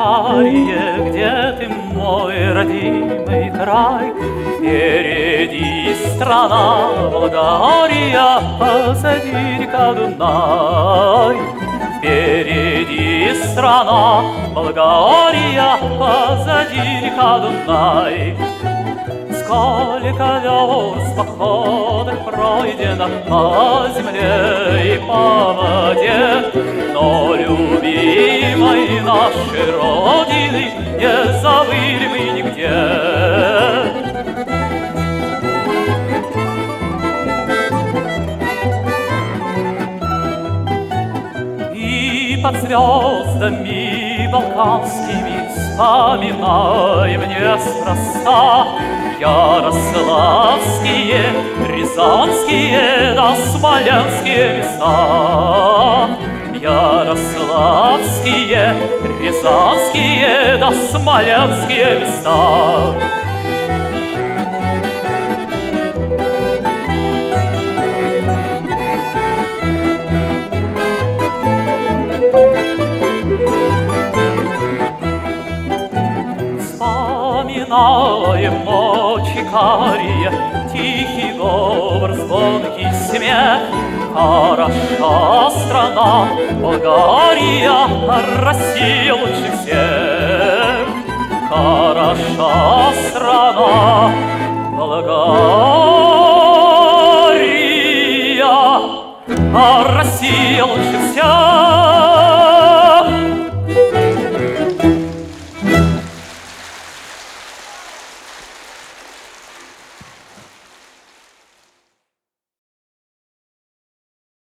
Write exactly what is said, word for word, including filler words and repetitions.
Болгария, где ты, мой родимый край? Впереди страна Болгария, позади река Дунай. Впереди страна Болгария, позади река Дунай. Сколько верст походов пройдено по земле и по воде, но любимой нашей Родины не забыли мы нигде. И под звездами балканскими вспоминаем неспроста ярославские, рязанские да смоленские места. Ярославские, рязанские да смоленские места. Вспоминаем ночи карие, тихий говор, звонкий смех. Хороша страна Болгария, Россия лучше всех. Хороша страна Болгария, Россия лучше всех.